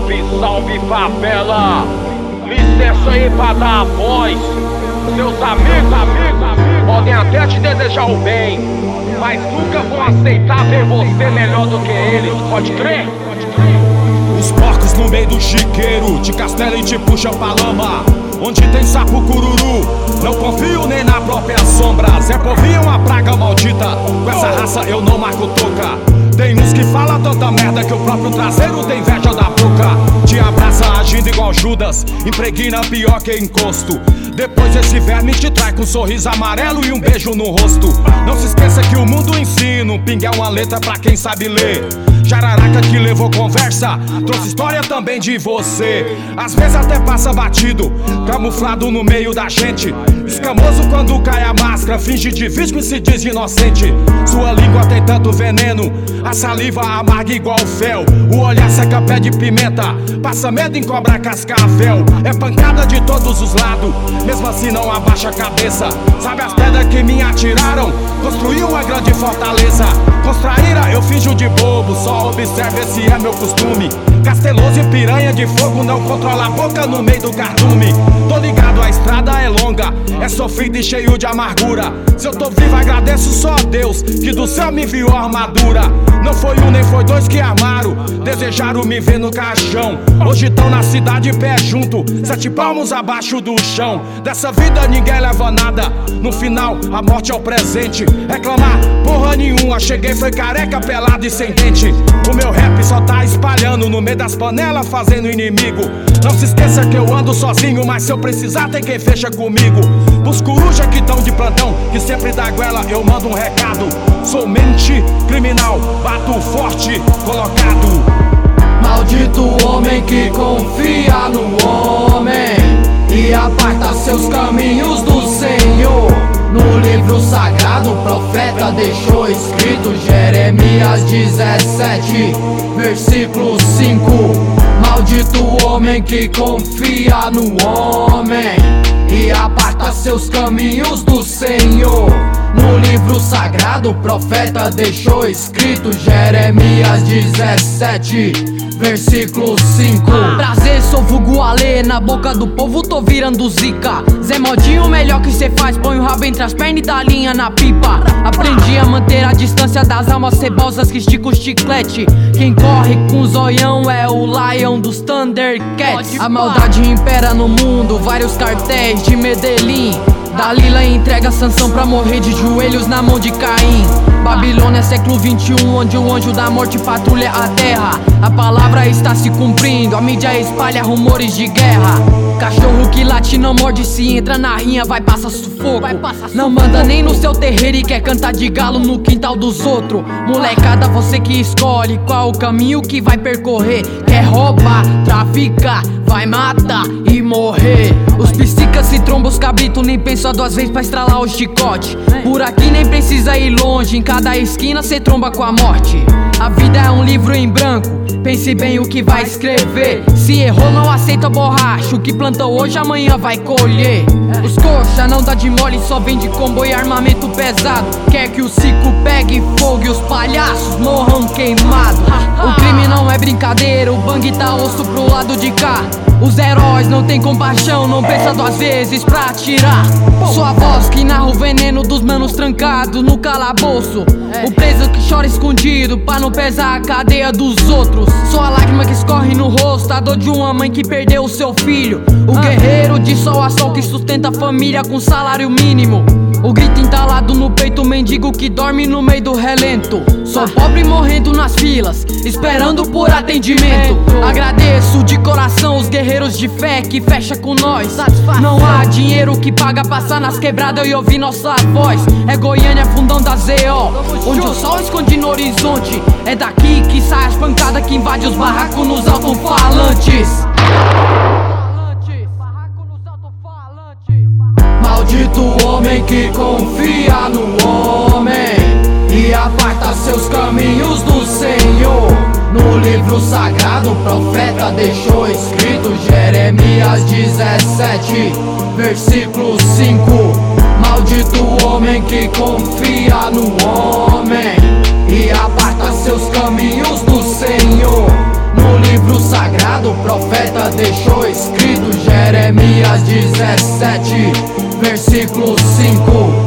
Salve, salve favela. Licença aí pra dar a voz. Seus amigos podem até te desejar o bem, mas nunca vão aceitar ver você melhor do que eles. Pode crer? Os porcos no meio do chiqueiro te castelam e te puxam pra lama. Onde tem sapo cururu, não confio nem na própria sombra. Zé Povinho é uma praga maldita, com essa raça eu não marco toca. Tem uns que falam tanta merda que o próprio traseiro tem inveja da boca. Te abraça agindo igual Judas, impregna pior que encosto. Depois esse verme te trai com um sorriso amarelo e um beijo no rosto. Não se esqueça que o mundo ensina, um pingue é uma letra pra quem sabe ler. Jararaca que levou conversa, trouxe história também de você. Às vezes até passa batido, camuflado no meio da gente. Escamoso quando cai a máscara, finge de vítima e se diz inocente. Sua língua tem tanto veneno, a saliva amarga igual fel. O olhar seca pé de pimenta, passa medo em cobra cascavel. É pancada de todos os lados, mesmo assim não abaixa a cabeça. Sabe as pedras que me atiraram? Construiu uma grande fortaleza. Constraíra eu finjo de bobo, só observe esse é meu costume. Casteloso e piranha de fogo não controla a boca no meio do cardume. Tô ligado, a estrada é longa, é sofrido e cheio de amargura. Se eu tô vivo agradeço só a Deus, que do céu me enviou a armadura. Não foi um nem foi dois que armaram, desejaram me ver no caixão. Hoje tão na cidade pé junto, 7 palmos abaixo do chão. Dessa vida ninguém leva nada, no final a morte é o presente. Reclamar porra nenhuma, cheguei foi careca, pelado e sem dente. O meu rap só tá espalhando no meio das panelas, fazendo inimigo. Não se esqueça que eu ando sozinho, mas se eu precisar tem quem fecha comigo. Pros coruja que tão de plantão, que sempre dá goela, eu mando um recado. Sou mente criminal, bato forte, colocado. Maldito homem que confia no homem e aparta seus caminhos do Senhor. No livro sagrado o profeta deixou escrito, Jeremias 17, versículo 5. Maldito homem que confia no homem e aparta seus caminhos do Senhor. No livro sagrado o profeta deixou escrito, Jeremias 17, versículo 5. Prazer, sou vulgo Alê, na boca do povo tô virando zica. Zé Modinho, o melhor que cê faz, põe o rabo entre as pernas e dá linha na pipa. Aprendi a manter a distância das almas cebosas que estica o chiclete. Quem corre com o zoião é o Lion dos Thundercats. A maldade impera no mundo, vários cartéis de Medellín. Dalila entrega a sanção pra morrer de joelhos na mão de Caim. Babilônia, século 21, onde o anjo da morte patrulha a terra. A palavra está se cumprindo, a mídia espalha rumores de guerra. Cachorro que late não morde, se entra na rinha vai passar sufoco. Não manda nem no seu terreiro e quer cantar de galo no quintal dos outros. Molecada, você que escolhe qual o caminho que vai percorrer. Quer roubar, traficar, vai matar e morrer. Os psicas se trombam, os cabritos nem pensam 2 vezes pra estralar o chicote. Por aqui nem precisa ir longe, em cada esquina cê tromba com a morte. A vida é um livro em branco, pense bem o que vai escrever. Se errou não aceita borracha, o que plantou hoje amanhã vai colher. Os coxa não dá de mole, só vende combo e armamento pesado. Quer que o ciclo pegue fogo e os palhaços morram queimados. O crime não é brincadeira, o bang tá osso pro lado de cá. Os heróis não tem compaixão, não pensa 2 vezes pra atirar. Sua voz que narra o veneno dos manos trancados no calabouço. O preso que chora escondido pra não pesar a cadeia dos outros. Sua lágrima que escorre no rosto, a dor de uma mãe que perdeu o seu filho. O guerreiro de sol a sol que sustenta a família com salário mínimo. O grito entalado no peito, o mendigo que dorme no meio do relento. Sou pobre morrendo nas filas, esperando por atendimento. Agradeço de coração os guerreiros de fé que fecha com nós. Não há dinheiro que paga passar nas quebradas e ouvir nossa voz. É Goiânia, fundão da ZO, onde o sol esconde no horizonte. É daqui que sai as pancadas que invade os barracos nos alto-falantes. Maldito homem que confia no homem e aparta seus caminhos do Senhor. No livro sagrado o profeta deixou escrito, Jeremias 17, versículo 5. Maldito homem que confia no homem e aparta seus caminhos do Senhor. No livro sagrado o ciclo 5.